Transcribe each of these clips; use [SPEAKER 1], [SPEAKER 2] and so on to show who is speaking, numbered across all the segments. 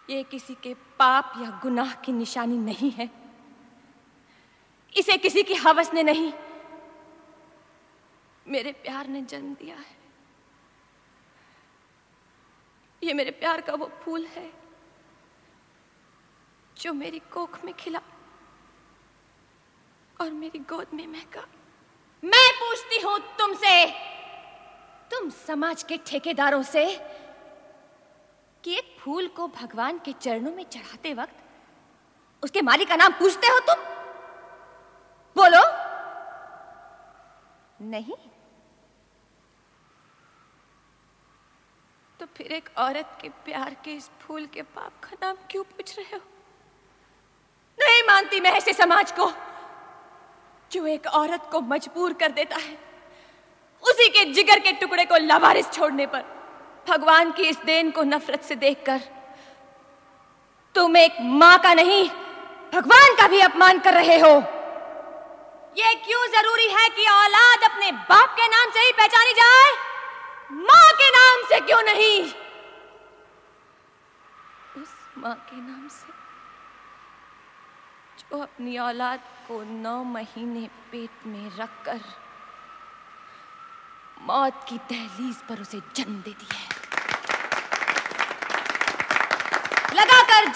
[SPEAKER 1] ये किसी के पाप या गुनाह की निशानी नहीं है। इसे किसी की हवस ने नहीं, मेरे प्यार ने जन्म दिया है। ये मेरे प्यार का वो फूल है जो मेरी कोख में खिला और मेरी गोद में महका। मैं पूछती हूं तुमसे, तुम समाज के ठेकेदारों से, कि एक फूल को भगवान के चरणों में चढ़ाते वक्त उसके मालिक का नाम पूछते हो तुम? बोलो। नहीं तो फिर एक औरत के प्यार के इस फूल के पाप का नाम क्यों पूछ रहे हो? नहीं मानती मैं ऐसे समाज को जो एक औरत को मजबूर कर देता है उसी के जिगर के टुकड़े को लावारिस छोड़ने पर। भगवान की इस देन को नफरत से देखकर तुम एक मां का नहीं, भगवान का भी अपमान कर रहे हो। ये क्यों जरूरी है कि औलाद अपने बाप के नाम से ही पहचानी जाए, मां के नाम से क्यों नहीं? उस मां के नाम से जो अपनी औलाद को 9 महीने पेट में रखकर मौत की दहलीज पर उसे जन्म देती है। लगाकर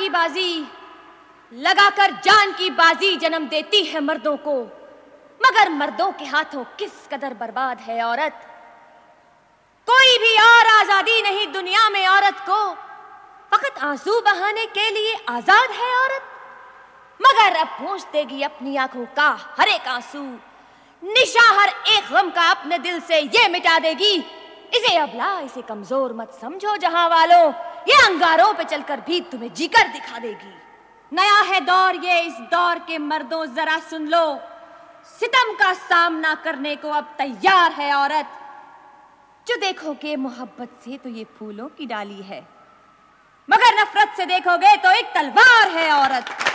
[SPEAKER 1] जान की बाजी जन्म देती है मर्दों को, मगर मर्दों के हाथों किस कदर बर्बाद है औरत। कोई भी और आजादी नहीं दुनिया में औरत को, फकत आंसू बहाने के लिए आजाद है औरत। मगर अब पूंछ देगी अपनी आंखों का हर एक आंसू, निशा हर एक गम का अपने दिल से ये मिटा देगी। इसे अबला, इसे कमजोर मत समझो जहां वालों, ये अंगारों पे चलकर भी तुम्हें जीकर दिखा देगी। नया है दौर ये, इस दौर के मर्दों जरा सुन लो, सितम का सामना करने को अब तैयार है औरत। जो देखोगे मोहब्बत से तो ये फूलों की डाली है, मगर नफरत से देखोगे तो एक तलवार है औरत।